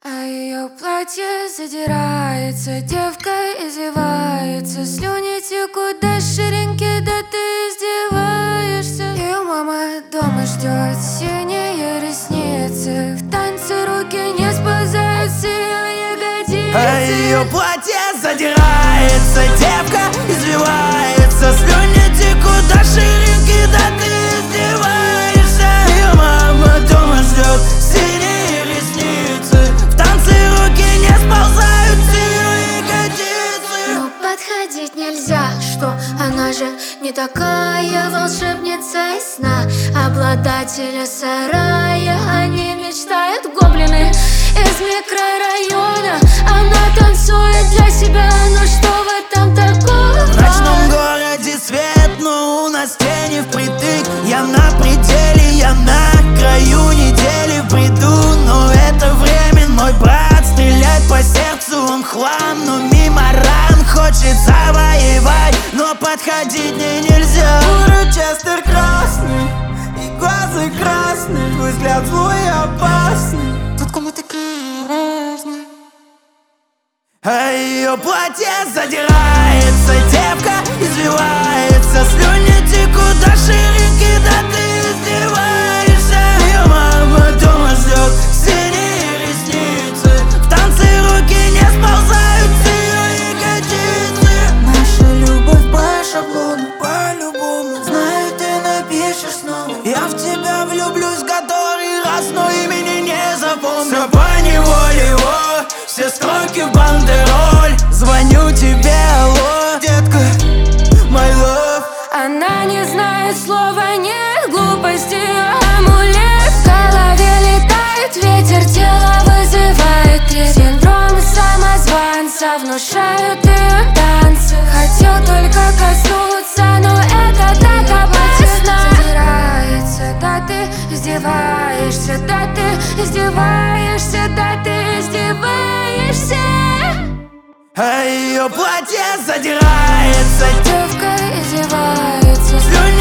А ее платье задирается, девка извивается, слюни текут до ширинки, да ты издеваешься. Ее мама дома ждет, синие ресницы, в танце руки не сползают с ее ягодицы. А ее платье задирается, девка извивается, слюни текут до ширинки, да ты издеваешься. Ее мама дома ждет, синие ресницы, в танце руки не сползают с ее ягодицы. Но подходить нельзя, что она же не такая волшебница из сна. Обладатели сарая, они мечтают гоблины из микрорайона. Она танцует для себя, но что в этом такого? В ночном городе свет, но у нас тени впритык. Я на пределе, я на краю недели приду. Но это время, мой брат, стрелять по сердцу он хлам. Но мимо ран хочет завоевать, но подходить мне нельзя. Честер красный, и глаза красные, твой взгляд злой и опасный. Тут кому такие разные. А ее платье задирается, девка извивается, слюни текут до ширинки, да ты издеваешься. Ее мама дома ждет, синие ресницы, в танце руки не сползают с ее ягодицы. Наша любовь по шаблону, по-любому. Знаю, ты напишешь снова. Я в тебя влюблюсь который раз, но имени не запомню. Все поневоле его, все строки в бандероль. Звоню тебе, алло, детка, my love. Она не знает слова, нет глупости, амулет. В голове летает ветер, тело вызывает трепет. Синдром самозванца внушают ее танцы. Хотел только коснуться, но это так опасно. Задирается, да ты издеваешься, да ты издеваешься, да ты издеваешься. А ее платье задирается, Девка издевается, слюни